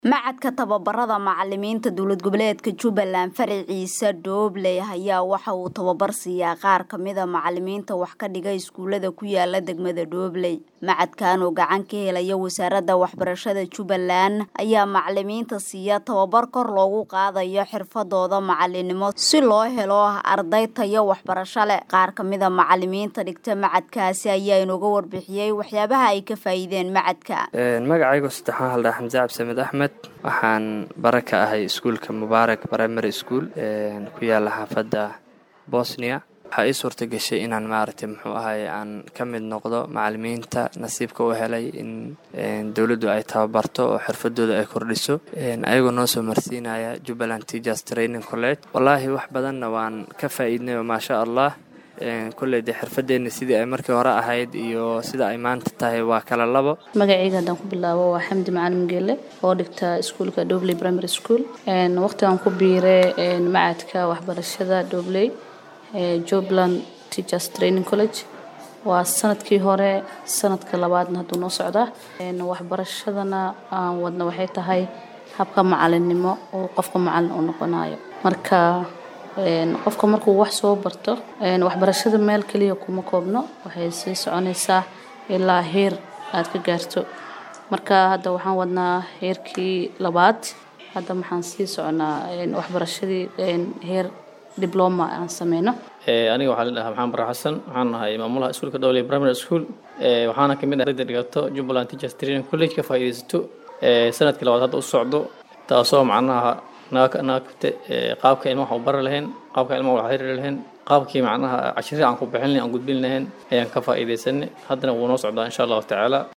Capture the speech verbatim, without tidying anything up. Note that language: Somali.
Macadka tababarada macallimiinta dowlad goboleedka Jubbaland Faraciisa Doobley ayaa waxa uu tababar siiyaa qaar ka mid ah macallimiinta wax ka dhiga iskuulada ku yaala degmada Doobley. Macadkan oo gacan ka helaya wasaaradda waxbarashada Jubbaland ayaa macallimiinta siiya tababar kor loogu qaadayo xirfadooda macallinimo si loo helo arday tayo waxbarasho leh. Qaar ka mid ah macallimiinta dhigta macadkaasi ayaa inooga warbixiyay waxyaabaha ay ka faa'iideen macadka. Magacaygu saddexaan hal Xamza Cabdi Axmed waxaan baraka ahay iskuulka Mubaarak Primary School ee ku yaala xaafadda Bosnia. Waxa ay suurta gashay inaan maartay muxuu ahay aan ka mid noqdo macallimiinta nasiibka u helay in dawladdu ay tababarto oo xirfadooda ay kordhiso ayagoo noo soo marsiinaya Jubbaland Teachers Training College. Wallahi wax badanna waan ka faa'iidnay ma sha Allah. كل ده حرفدين سيدي أمريكا وراء هيد يو سيدا إيمان تتاهي وكلا لبا مجاعي قدام بالله هو حمد معلم جيلة ودكت سكول كدوبلي بريمري سكول إن وقت أن كبيرة إن معتك وحبر الشذا دوبلي جوبلاند تيجاس تريننج كوليدج والسنة كي هراء سنة كلابات نهدو نصعدة إن وحبر الشذنا ودنا وحيتها هاي حبقى معلم نما وقفق معلم ونقنايا مركا qofka markuu wax soo barto een waxbarashada meel kaliya kuma koobno waxay sii soconaysaa ilaa heer aad ka gaarto marka hadda waxaan wadnaa heerkii labaad hadda waxaan sii soconaa een waxbarashadii een heer diploma aan sameeyno ee aniga waxa la dhahaa Maxamed Barre Xasan waxaan ahay maamulaha iskuulka Dowley Primary School ee waxaana kamid ah ardayda dhigato Jubbaland Teachers Training College ka faa'iideysto ee sanadkii labaad hadda u socdo taasoo macnaha naak naakte qaabka in wax u bar lahayn qaabka ilmo wax xiriir lahayn qaabkii macnaha cashir aan ku bixin aan gudbin lahayn ayaan ka faa'iideysanay haddana wuu noo socdaa insha Allah ta'ala